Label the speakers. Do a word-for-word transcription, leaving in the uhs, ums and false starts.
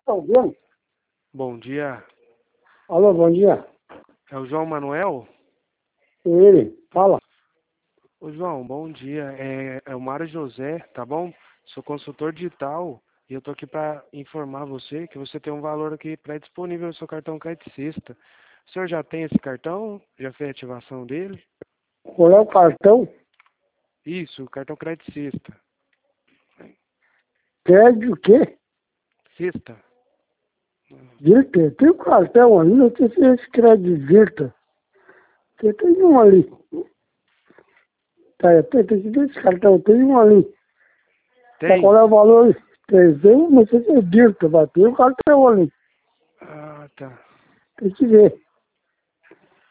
Speaker 1: Tá ouvindo?
Speaker 2: Bom dia.
Speaker 1: Alô, bom dia.
Speaker 2: É o João Manuel?
Speaker 1: Ele, fala.
Speaker 2: Ô João, bom dia. É, é o Mário José, tá bom? Sou consultor digital e eu tô aqui para informar você que você tem um valor aqui pré-disponível no seu cartão Credicista. O senhor já tem esse cartão? Já fez a ativação dele?
Speaker 1: Qual é o cartão?
Speaker 2: Isso, o cartão Credicista.
Speaker 1: Crédito o quê?
Speaker 2: Cista?
Speaker 1: Virta. Tem um cartão ali, não sei se é esse crédito Virta. Tem, tem um ali. Tá, tem, tem, tem esse cartão, tem um ali. Tá,
Speaker 2: Tem?
Speaker 1: qual é o valor? trezentos, não sei se é Virta, vai ter um cartão ali.
Speaker 2: Ah, tá.
Speaker 1: Tem que ver.